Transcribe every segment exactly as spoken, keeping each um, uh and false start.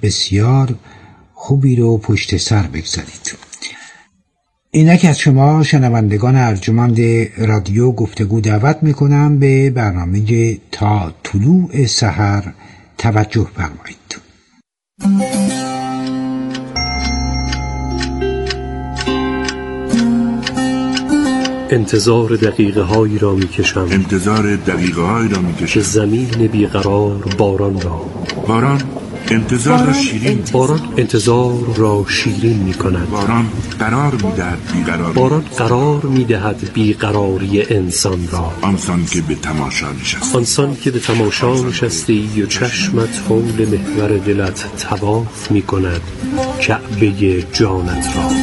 بسیار خوبی رو پشت سر بگذارید. اینک از شما شنوندگان ارجمند رادیو گفتگو دعوت میکنم به برنامه تا طلوع سحر توجه فرمایید. انتظار دقیقه هایی را می کشم انتظار دقیقه هایی را می کشم که زمین بیقرار باران را باران انتظار را شیرین باران انتظار را شیرین می کند. باران قرار می دهد بیقراری باران قرار می دهد بیقراری انسان را. آنسان که به تماشا نشستی آنسان که به تماشا نشستی و چشمت حول محور دلت طواف می کند کعبه جانت را.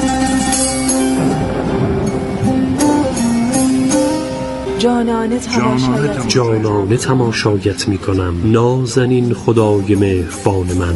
جانانه تماشایت جانانه تماشایت می کنم نازنین خدای مهربان من.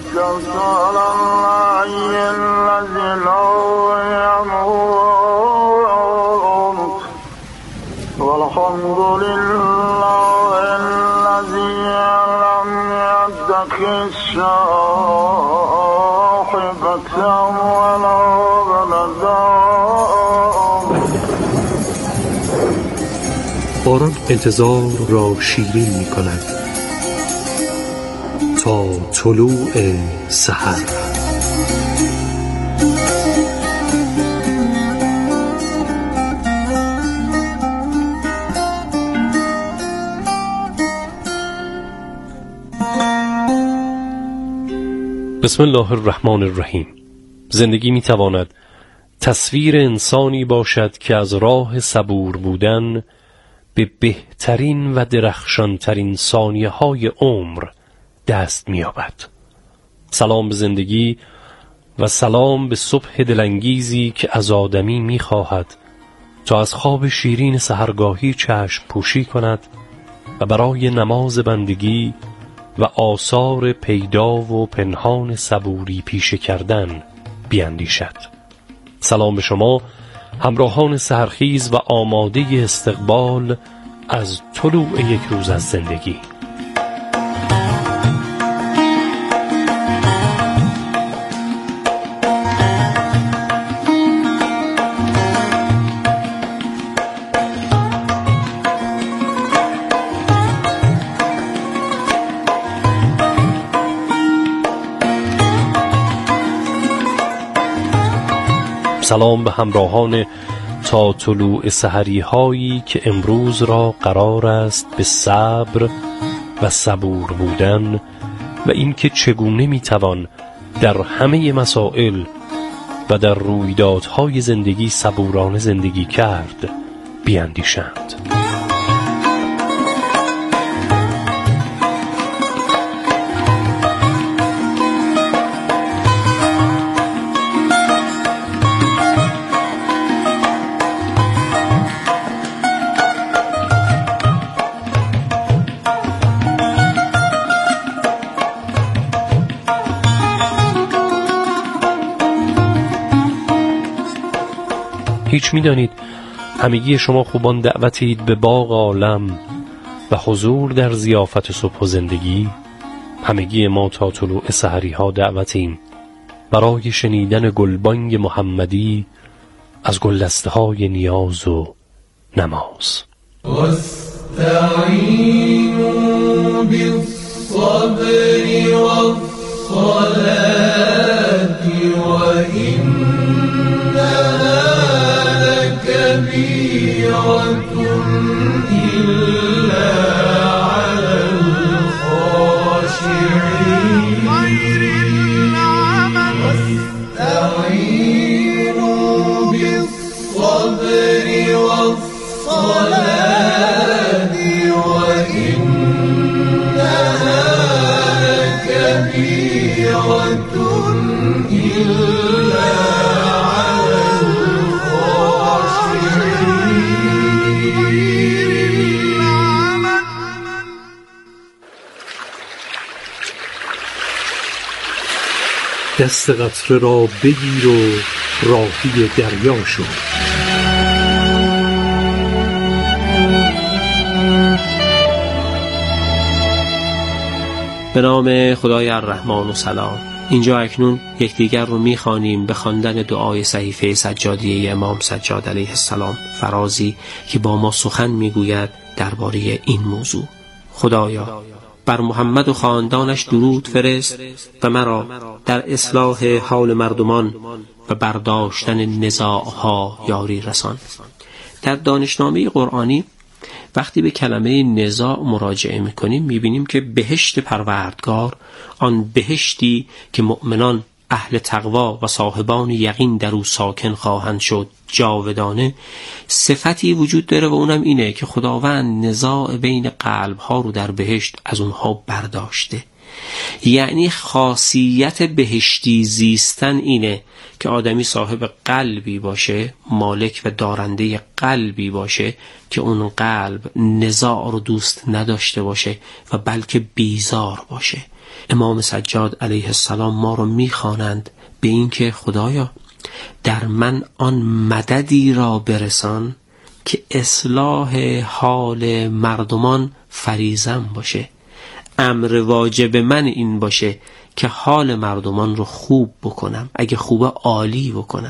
باران انتظار را شیرین می کند تا طلوع سحر. بسم الله الرحمن الرحیم. زندگی می تواند تصویر انسانی باشد که از راه صبور بودن به بهترین و درخشانترین ثانیه های عمر دست می‌یابد. سلام به زندگی و سلام به صبح دلانگیزی که از آدمی می‌خواهد تا از خواب شیرین سحرگاهی چشم پوشی کند و برای نماز بندگی و آثار پیدا و پنهان صبوری پیشه کردن بیاندیشد. سلام به شما همراهان سحرخیز و آماده استقبال از طلوع یک روز از زندگی. سلام به همراهان تا طلوع سحری هایی که امروز را قرار است به صبر و صبور بودن و اینکه چگونه میتوان در همه مسائل و در رویدادهای زندگی صبورانه زندگی کرد بیاندیشند. هیچ می‌دانید همگی شما خوبان دعوتید به باغ عالم و حضور در ضیافت صبح و زندگی. همگی ما تا طلوع سحری ها دعوتیم برای شنیدن گلبانگ محمدی از گلدسته های نیاز و نماز. واستعینوا بالصبر والصلاة وإنها لكبيرة إلا على الخاشعين. واستعينوا بالصبر والصلاة وإنها لكبيرة إلا على الخاشعين. دست قطره را بگیر و راهی دریا شو. به نام خدای الرحمن و سلام. اینجا اکنون یکدیگر رو میخوانیم به خواندن دعای صحیفه سجادیه امام سجاد علیه السلام، فرازی که با ما سخن میگوید درباره این موضوع. خدایا بر محمد و خاندانش درود فرست و مرا در اصلاح حال مردمان و برداشتن نزاعها یاری رسان. در دانشنامه قرآنی وقتی به کلمه نزاع مراجعه میکنیم میبینیم که بهشت پروردگار، آن بهشتی که مؤمنان اهل تقوا و صاحبان یقین در او ساکن خواهند شد جاودانه، صفتی وجود داره و اونم اینه که خداوند نزاع بین قلبها رو در بهشت از اونها برداشته. یعنی خاصیت بهشتی زیستن اینه که آدمی صاحب قلبی باشه، مالک و دارنده قلبی باشه که اون قلب نزاع رو دوست نداشته باشه و بلکه بیزار باشه. امام سجاد علیه السلام ما رو میخوانند به این که خدایا در من آن مددی را برسان که اصلاح حال مردمان فریضم باشه. امر واجب من این باشه که حال مردمان رو خوب بکنم، اگه خوبه عالی بکنم.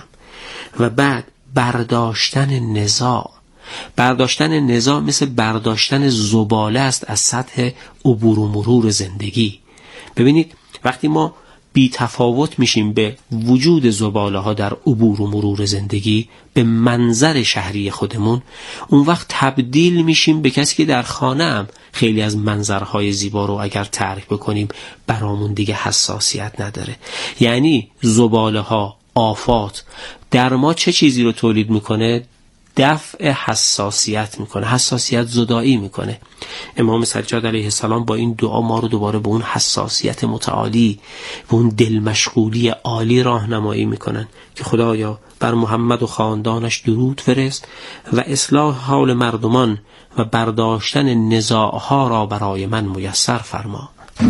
و بعد برداشتن نزاع. برداشتن نزاع مثل برداشتن زباله است از سطح عبور و مرور زندگی. ببینید وقتی ما بی تفاوت میشیم به وجود زباله ها در عبور و مرور زندگی، به منظر شهری خودمون، اون وقت تبدیل میشیم به کسی که در خانه هم خیلی از منظرهای زیبا رو اگر ترک بکنیم برامون دیگه حساسیت نداره. یعنی زباله ها، آفات در ما چه چیزی رو تولید میکنه؟ دفع حساسیت میکنه، حساسیت زدایی میکنه. امام سجاد علیه السلام با این دعا ما رو دوباره به اون حساسیت متعالی، به اون دل مشغولی عالی راهنمایی میکنن که خدایا بر محمد و خاندانش درود فرست و اصلاح حال مردمان و برداشتن نزاعها را برای من میسر فرما.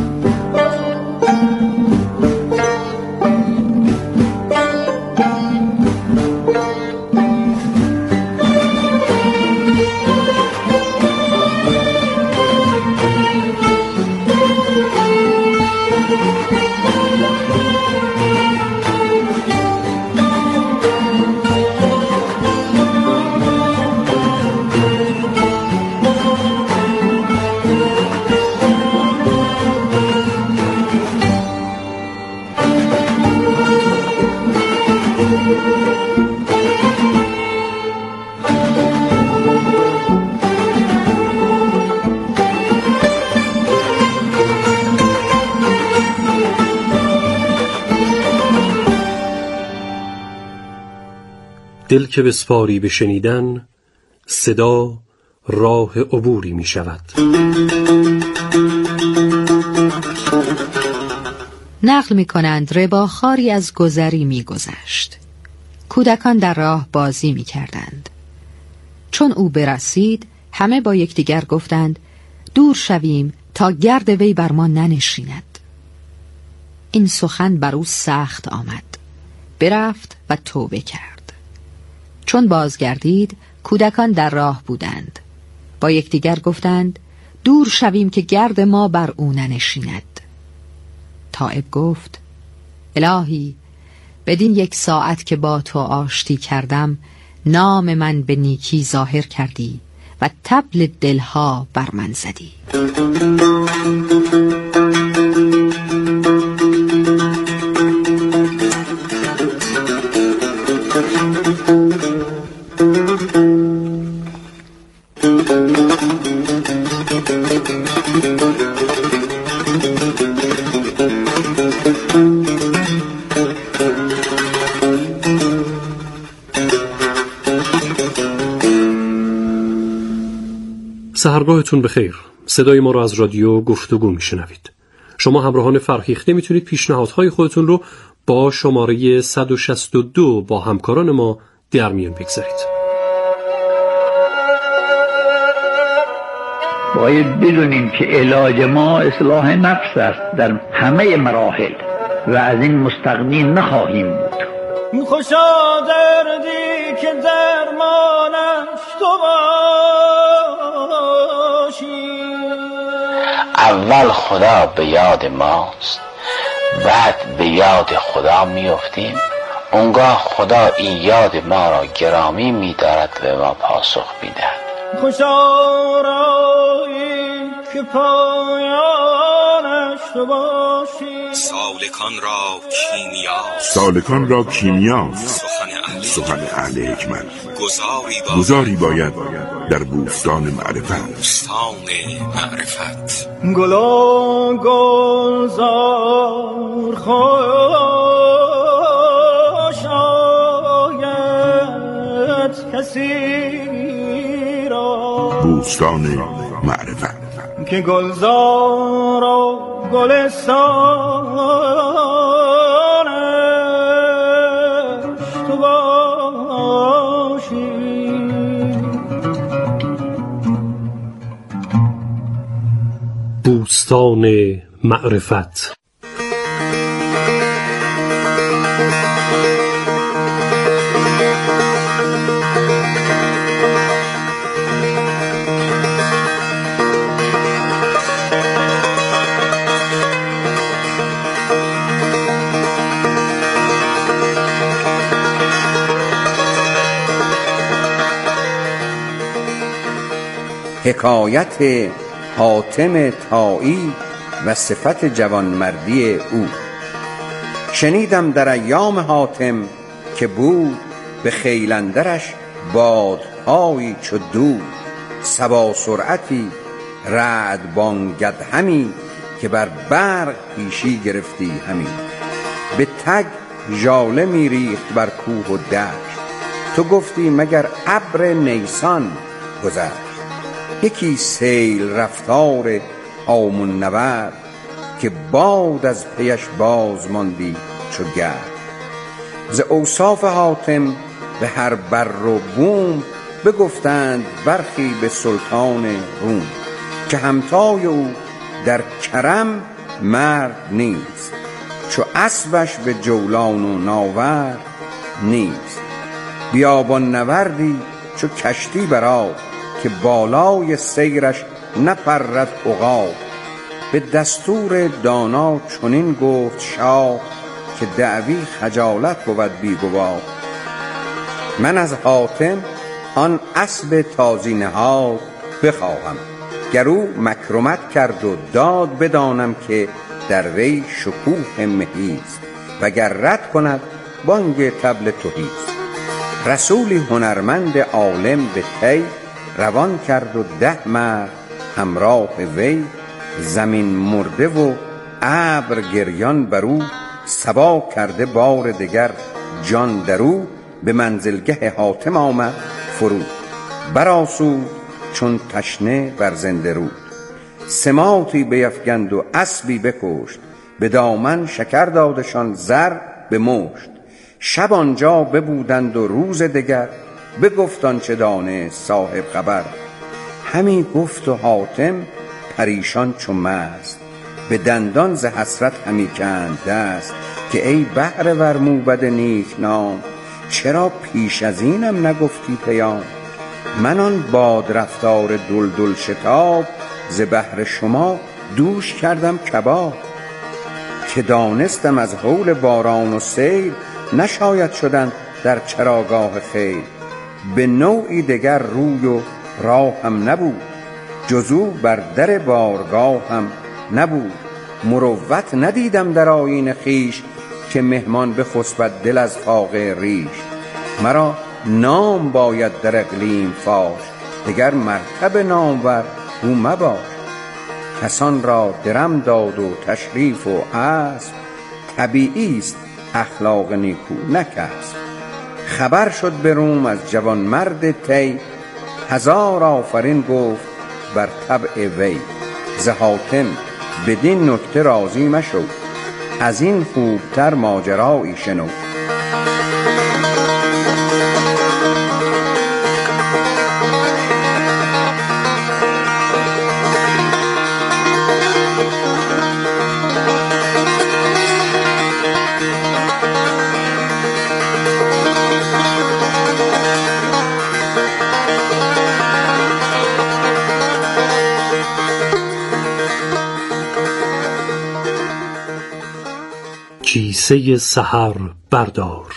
دل که بسپاری به شنیدن، صدا راه عبوری می شود. نقل می کنند رباخاری از گذری می گذشت. کودکان در راه بازی می کردند. چون او برسید همه با یکدیگر گفتند دور شویم تا گرد وی بر ما ننشیند. این سخن بر او سخت آمد. برفت و توبه کرد. چون بازگردید کودکان در راه بودند. با یکدیگر گفتند دور شویم که گرد ما بر او ننشیند. تائب گفت الهی بدین یک ساعت که با تو آشتی کردم نام من به نیکی ظاهر کردی و طبل دلها بر من زدی. سحرگاهتون بخیر. صدای ما رو از رادیو گفتگو میشنوید. شما همراهان فرهیخته میتونید پیشنهادهای خودتون رو با شماره صد و شصت و دو با همکاران ما در میان بگذارید. باید بدونیم که علاج ما اصلاح نفس است در همه مراحل و از این مستغنی نخواهیم بود. خوشا دردی که درمانش تو باشی. اول خدا به یاد ماست، بعد به یاد خدا میافتیم. اونگاه خدا این یاد ما را گرامی می‌دارد و به ما پاسخ می‌دهد. خوشا رایی که پایانش تو باشی. سالکان را کیمیاست، سالکان را کیمیاست سخن اهل سخن اهل حکمت. گذاری باید, گذاری باید در بوستان معرفت. بوستان معرفت. گلا گلزار خوش آید کسی را. بوستان معرفت که گلزار و گلستانش تو باشی. بوستان معرفت. حکایت حاتم طایی و صفت جوانمردی او. شنیدم در ایام حاتم که بود به خیل اندرش بادهایی چو دود، صبا سرعتی رعد بانگد همی، که بر برق پیشی گرفتی همی. به تگ ژاله می ریخت بر کوه و دشت، تو گفتی مگر ابر نیسان گذشت. یکی سیل رفتار هامون نورد، که باد از پیش باز ماندی چو گرد. ز اوصاف حاتم به هر بر و بوم، بگفتند برخی به سلطان روم. که همتای او در کرم مرد نیست، چو اسبش به جولان و ناورد نیست. بیابان نوردی چو کشتی بر آب، که بالای سیرش نپرد عقاب. به دستور دانا چنین گفت شاه، که دعوی خجالت بود بی گواه. من از حاتم آن اسب تازی نهاد بخواهم، گر او مکرمت کرد و داد بدانم که در وی شکوه مهیست. وگر رد کند بانگ طبل تهیست. رسولی هنرمند عالم به طی، روان کرد و ده مرد همراه وی. زمین مرده و ابر گریان برو، صبا کرده بار دگر جان درو. به منزلگه حاتم آمد فرود، برآسود چون تشنه بر زنده رود. سماطی بیفگند و اسبی بکشت، به دامن شکر دادشان زر به مشت. شب آنجا ببودند و روز دگر، بگفت آنچه دانست صاحب خبر. همی گفت و حاتم پریشان چو مست، به دندان ز حسرت همی کند دست. که ای بهره ور موبد نیک نام، چرا پیش از اینم نگفتی پیام. من آن باد رفتار دلدل شتاب، ز بهر شما دوش کردم کباب. که دانستم از هول باران و سیل، نشاید شدن در چراگاه خیل. به نوعی دگر روی و راه هم نبود، جزو بر در بارگاه هم نبود. مروت ندیدم در آیین خویش، که مهمان بخسبد دل از فاقه ریش. مرا نام باید در اقلیم فاش، دگر مرتب نامور او مباش. کسان را درم داد و تشریف و اسب، طبیعی است اخلاق نیکو نه کسب. خبر شد به روم از جوان مرد طی، هزار آفرین گفت بر طبع وی. ز حاتم بدین نکته راضی مشو، از این خوبتر ماجرایی شنو. کیسه سحر بردار.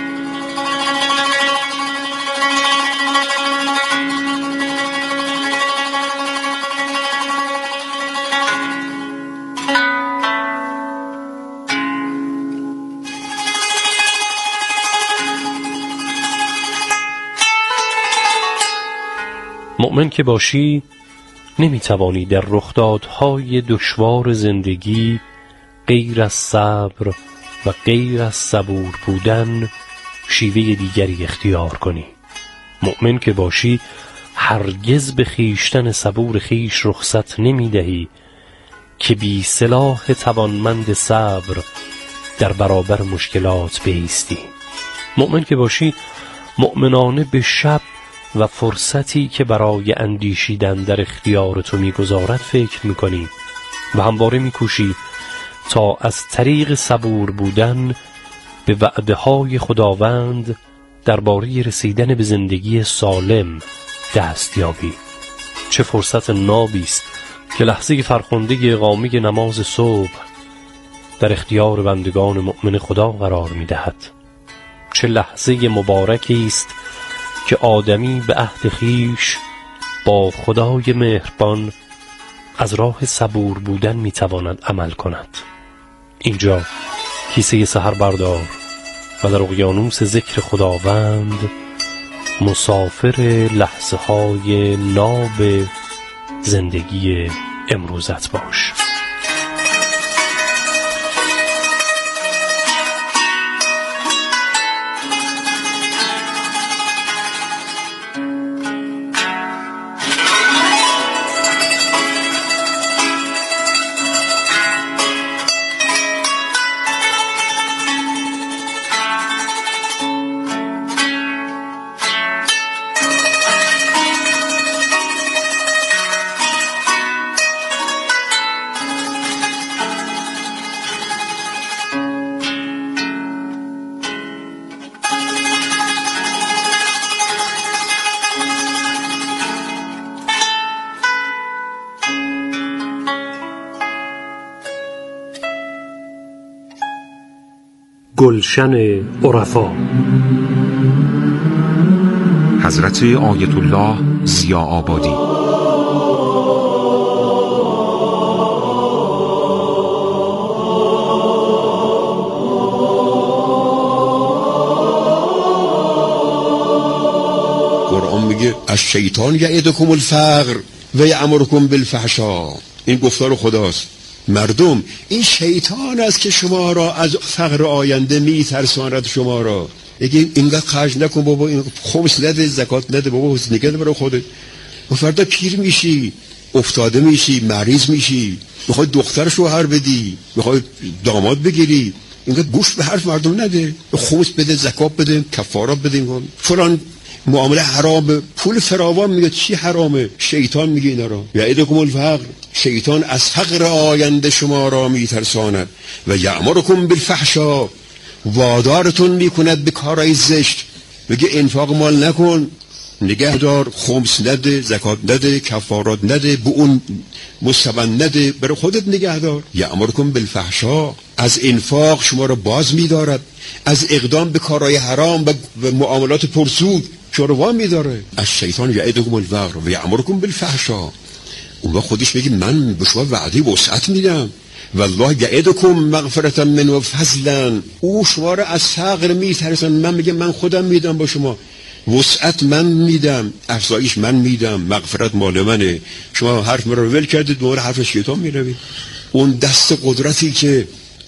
مؤمن که باشی نمیتوانی در رخدادهای دشوار زندگی غیر از صبر و غیر از صبور بودن شیوه دیگری اختیار کنی. مؤمن که باشی هرگز به خیشتن صبور خیش رخصت نمیدهی که بی سلاح توانمند صبر در برابر مشکلات بایستی. مؤمن که باشی مؤمنانه به شب و فرصتی که برای اندیشیدن در اختیار تو میگذارد فکر میکنی و همواره میکوشی تا از طریق صبور بودن به وعده های خداوند درباره رسیدن به زندگی سالم دست یابی. چه فرصت نابی است که لحظه فرخنده اقامه نماز صبح در اختیار بندگان مؤمن خدا قرار میدهد. چه لحظه مبارکی است که آدمی به عهد خویش با خدای مهربان از راه صبور بودن میتواند عمل کند. اینجا کیسه سحر بردار و در اقیانوس ذکر خداوند مسافر لحظه های ناب زندگی امروزت باش. گلشن عرفا. حضرت آیت الله ضیا آبادی. قرآن میگه از شیطان یعدکم الفقر و یأمرکم بالفحشاء. این گفتار خداست. مردم این شیطان است که شما را از فقر آینده میترساند. شما را اگه اینقدر خرج نکن بابا، این خمس نده، زکات نده بابا، حسن نگه برای خودت. و فردا پیر میشی، افتاده میشی، مریض میشی، میخوای دختر شوهر بدی، میخوای داماد بگیری، اینقدر گوش به حرف مردم نده. خمس بده، زکات بده، کفارات بده، فلان معامله حرام، پول فراوان. میگه چی حرامه؟ شیطان میگه اینا را. یعدکم الفقر، شیطان از فقر آینده شما را میترساند. و یأمرکم بالفحشاء، وادارتون میکند به کارهای زشت. میگه انفاق مال نکن، نگه دار، خمس نده، زکات نده، کفارات نده، به اون مستبن نده، برای خودت نگه دار. یأمرکم بالفحشاء، از انفاق شما را باز میدارد، از اقدام به کارهای حرام و معاملات پرسود شما را وام میداره. از شیطان یعدکم الفقر و یأمرکم بالفحشاء. اون وقت خودش میگه من به شما وعده وسعت میدم. والله یعدکم مغفرة منه و فضلا. او شما را از فقر میترسن. من میگه من خودم میدم با شما، وسعت من میدم، افزایش من میدم، مغفرت مال منه. شما حرف مرا ول کردید، دوباره حرف شیطان میروید. اون دست قدرتی که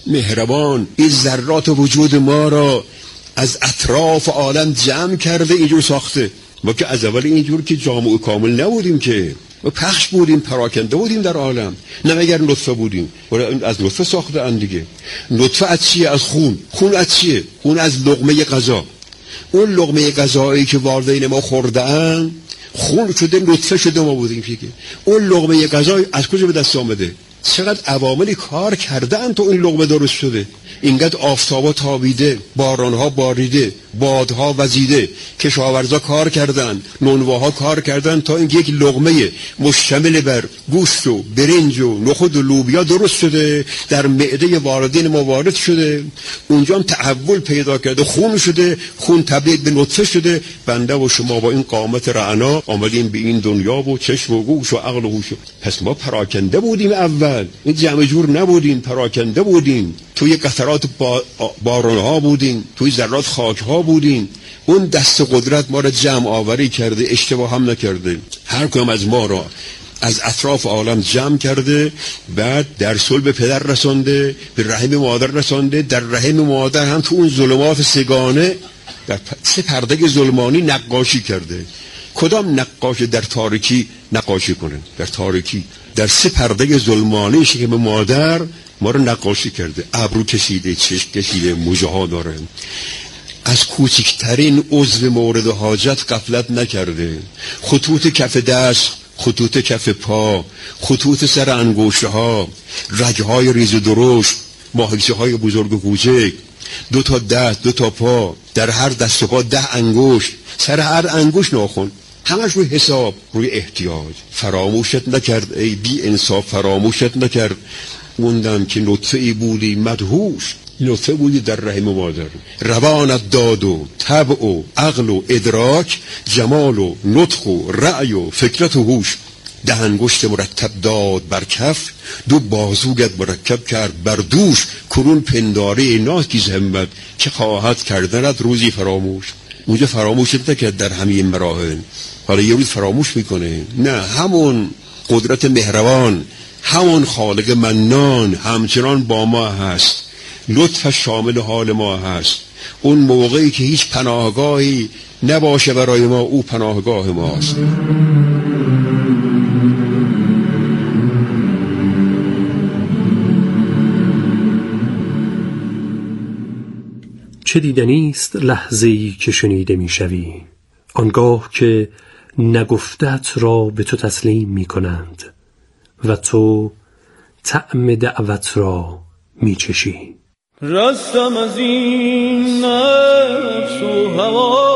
مهربان این ذرات وجود ما را از اطراف عالم جمع کرده اینجور ساخته. ما که از اول اینجور که جامع و کامل نبودیم، که ما پخش بودیم، پراکنده بودیم در عالم، نه مگر نطفه بودیم. از نطفه ساخته اند دیگه. نطفه از چیه؟ از خون. خون از چیه؟ خون از لقمه غذا. اون لقمه غذایی که والدین ما خوردن خون شده، نطفه شده ما بودیم. که اون لقمه غذا از کجا به دست آمده؟ چقدر عواملی کار کردن تا این لقمه درست شده. اینقدر آفتابا تابیده، بارانها باریده، بادها وزیده، کشاورزا کار کردن، نونواها کار کردن تا اینکه یک لقمه مشتمل بر گوشت و برنج و نخود و لوبیا درست شده، در معده والدین ما وارد شده، اونجا هم تحول پیدا کرده، خون شده، خون تبدیل به نطفه شده. بنده و شما با این قامت رعنا آمدیم به این دنیا و چشم و گوش و عقل و هوش. پس ما پراکنده بودیم، اول این جمع جور نبودیم، پراکنده بودیم، توی قطرات با... بارانها بودیم، توی ذرات خاکها بودیم. اون دست قدرت ما را جمع آوری کرده، اشتباه هم نکرده. هر کدام از ما را از اطراف عالم جمع کرده، بعد در صلب پدر رسانده، به رحم مادر رسانده، در رحم مادر هم تو اون ظلمات سگانه در سه پرده ظلمانی نقاشی کرده. کدام نقاش در تاریکی نقاشی کنه؟ در تاریکی در سه پرده ظلمانی شکم مادر ما رو نقاشی کرده. ابرو کشیده، چشم کشیده، موجه ها داره. از کوچکترین عضو مورد حاجت غفلت نکرده. خطوط کف دست، خطوط کف پا، خطوط سر انگشت ها، رگهای ریز و درشت، ماهیچه های بزرگ و کوچک، دو تا دست، دو تا پا، در هر دست و پا ده انگشت، سر هر انگشت ناخن، همش روی حساب، روی احتیاج. فراموشت نکرد ای بی انصاف، فراموشت نکرد موندم که نطفه ای بودی مدهوش، نطفه بودی در رحم مادر. روانت داد و طبع و عقل و ادراک، جمال و نطق و رأی و فکرت و هوش. ده انگشت مرتب داد بر کف، دو بازوگت مرکب کرد بر دوش. کنون پنداره ناکیز همت، که خواهد کردنت روزی فراموش. اونجا فراموشت نکرد در همین مراحل، حالا یه روز فراموش میکنه. نه، همون قدرت مهربان، همون خالق منان همچنان با ما هست، لطفش شامل حال ما هست. اون موقعی که هیچ پناهگاهی نباشه برای ما، او پناهگاه ماست. چه دیدنیست لحظه‌ای که شنیده میشوی، آنگاه که نگفتت را به تو تسلیم می کنند و تو طعم دعوت را می چشی. رستم از این نفس و هوا،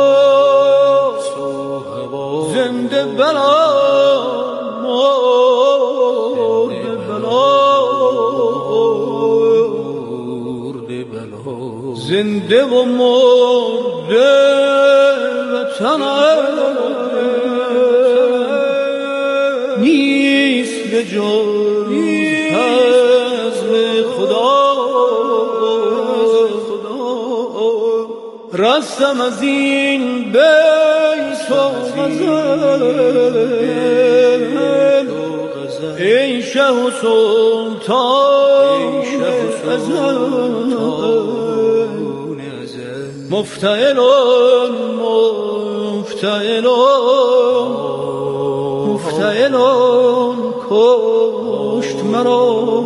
زنده بلا مرده بلا، زنده و مرده وطنم نیست به جز فضل خدا. رستم از این بیت و غزل، ای شه و سلطان ازل، مفتعلون مفتعلون مفتعلون کشت مرا،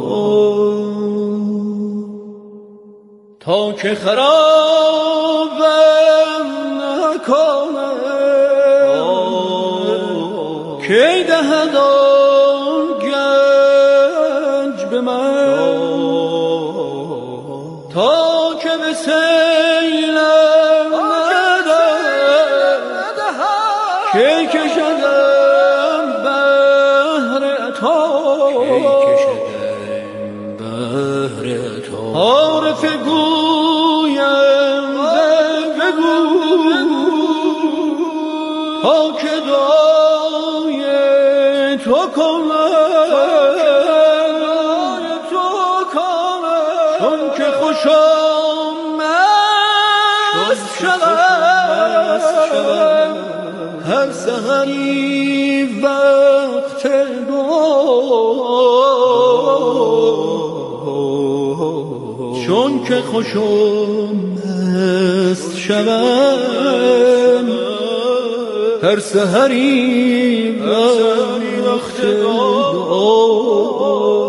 تا که خرابم نکنه کی دهد آن گنج به من، تا که به سیلم ندهد کی کشدم بحر عطا، عارف گویم بگو تا که دعای تو کنم، چون که خوشم مست شدم هر سحری وقت دعا، چون که خوشم مست شدم هر سحری وقت دعا.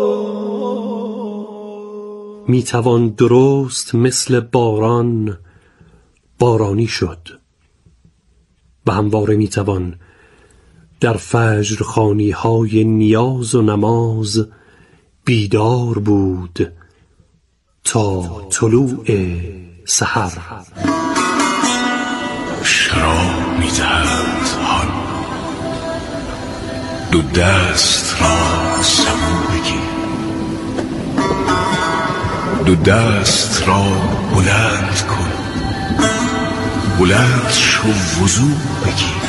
می توان درست مثل باران بارانی شد و همواره می توان در فجر خوانی های نیاز و نماز بیدار بود تا طلوع سحر. شراب می‌دهد حال، دو دست را سبو بگیر، دو دست را بلند کن، بلند شو وضو بگیر.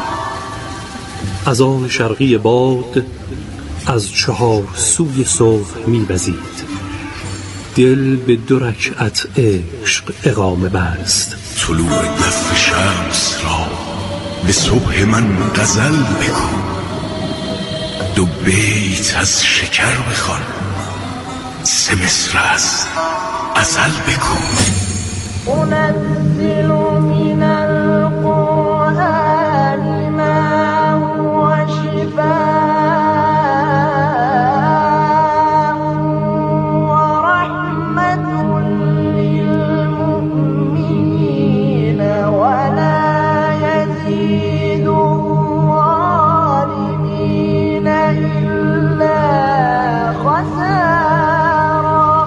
از آن شرقی باد از چهار سوی صبح می‌وزید، دل به دو رکعت عشق اقامه بست. طلوع دف شمس را به صبح من غزل بگو، دو بیت از شکر بخوان، سه مصر از ازل بگو. انزل من القرآن ما هو شفاء و رحمت للمؤمنین ولا یزید الظالمین الا خسارا.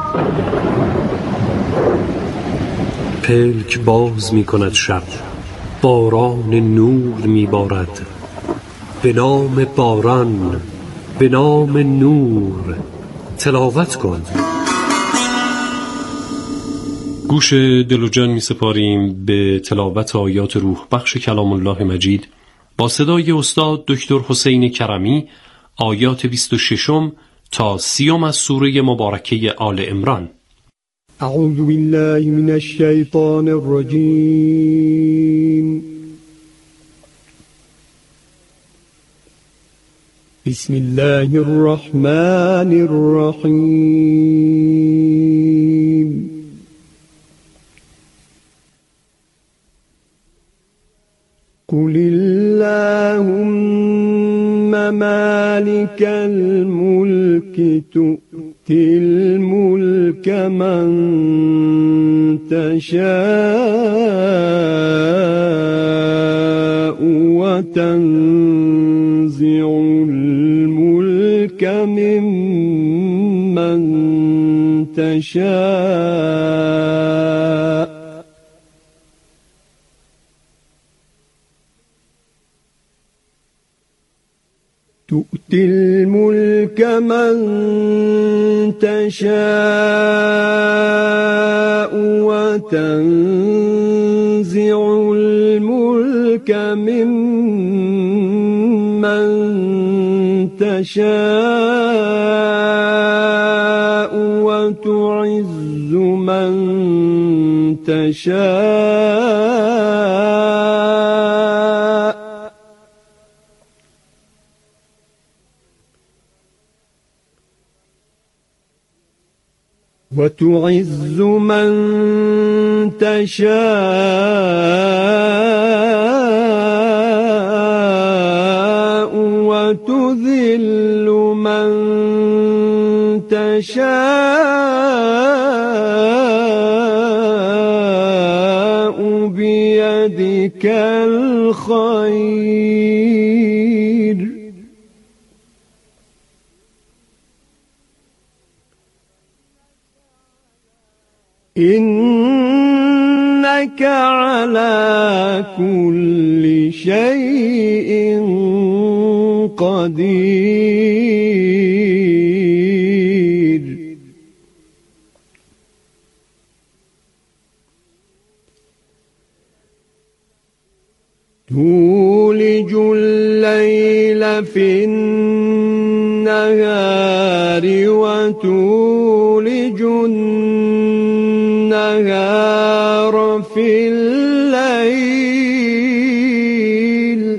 پلک باز می کند شب، باران نور می بارد، به نام باران، به نام نور تلاوت کن. گوش دل و جان می سپاریم به تلاوت آیات روح بخش کلام الله مجید با صدای استاد دکتر حسین کرمی، آیات بیست و ششم تا سیوم از سوره مبارکه آل عمران. اعوذ بالله من الشیطان الرجیم. بسم الله الرحمن الرحیم. قل اللهم مالك الملك تؤتي الملك من تشاء وتنزع الملك ممن تشاء تؤتي الملك من تشاء وتنزع الملك ممن تشاء وتعز من تشاء وتعز من تشاء وتذل من تشاء بيدك الخير إنك على كل شيء قدير. تولج الليل في النهار وتولج النهار في الليل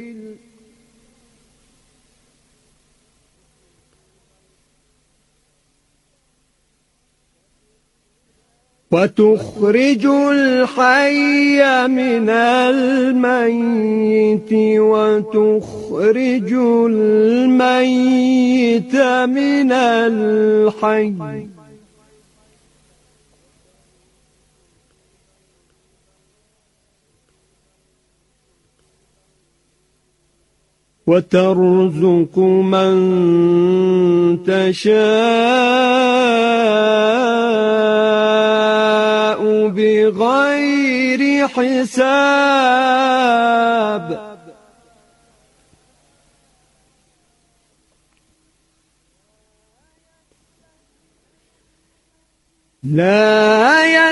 وتخرج الحي من الميت وتخرج الميت من الحي وترزق من تشاء بغير حساب لا